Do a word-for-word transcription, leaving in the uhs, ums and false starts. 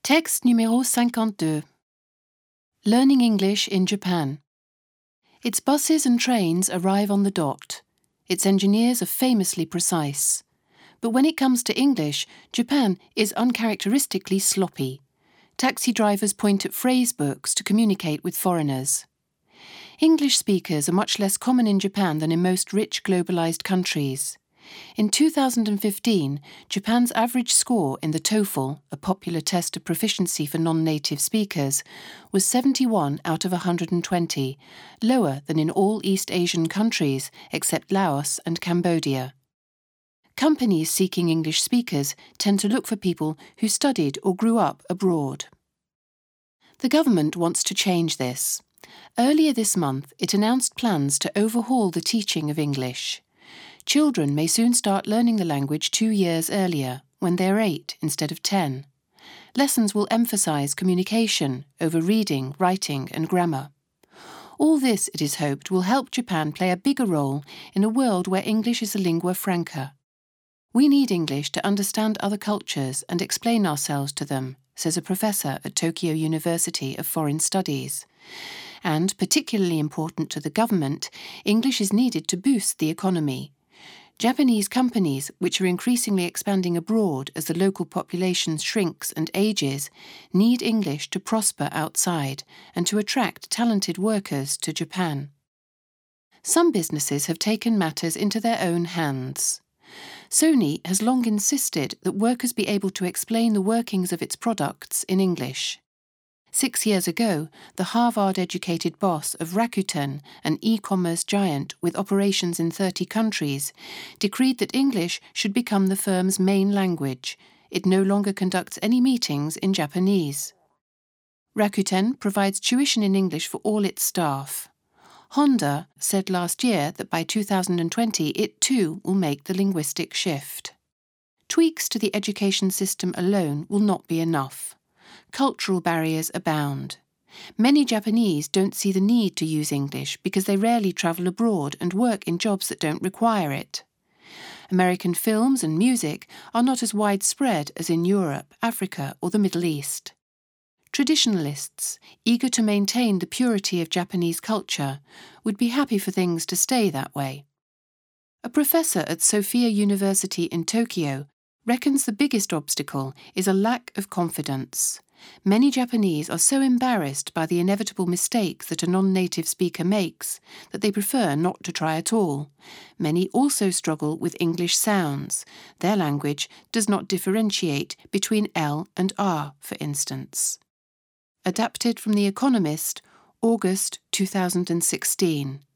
Texte numéro cinquante-deux. Learning English in Japan. Its buses and trains arrive on the dot. Its engineers are famously precise. But when it comes to English, Japan is uncharacteristically sloppy. Taxi drivers point at phrase books to communicate with foreigners. English speakers are much less common in Japan than in most rich globalized countries. In two thousand fifteen, Japan's average score in the TOEFL, a popular test of proficiency for non-native speakers, was seventy-one out of one hundred twenty, lower than in all East Asian countries except Laos and Cambodia. Companies seeking English speakers tend to look for people who studied or grew up abroad. The government wants to change this. Earlier this month, it announced plans to overhaul the teaching of English. Children may soon start learning the language two years earlier, when they are eight instead of ten. Lessons will emphasize communication over reading, writing and grammar. All this, it is hoped, will help Japan play a bigger role in a world where English is a lingua franca. We need English to understand other cultures and explain ourselves to them, says a professor at Tokyo University of Foreign Studies. And, particularly important to the government, English is needed to boost the economy. Japanese companies, which are increasingly expanding abroad as the local population shrinks and ages, need English to prosper outside and to attract talented workers to Japan. Some businesses have taken matters into their own hands. Sony has long insisted that workers be able to explain the workings of its products in English. Six years ago, the Harvard-educated boss of Rakuten, an e-commerce giant with operations in thirty countries, decreed that English should become the firm's main language. It no longer conducts any meetings in Japanese. Rakuten provides tuition in English for all its staff. Honda said last year that by two thousand twenty it too will make the linguistic shift. Tweaks to the education system alone will not be enough. Cultural barriers abound. Many Japanese don't see the need to use English because they rarely travel abroad and work in jobs that don't require it. American films and music are not as widespread as in Europe, Africa or the Middle East. Traditionalists, eager to maintain the purity of Japanese culture, would be happy for things to stay that way. A professor at Sophia University in Tokyo reckons the biggest obstacle is a lack of confidence. Many Japanese are so embarrassed by the inevitable mistakes that a non-native speaker makes that they prefer not to try at all. Many also struggle with English sounds. Their language does not differentiate between L and R, for instance. Adapted from The Economist, August two thousand sixteen.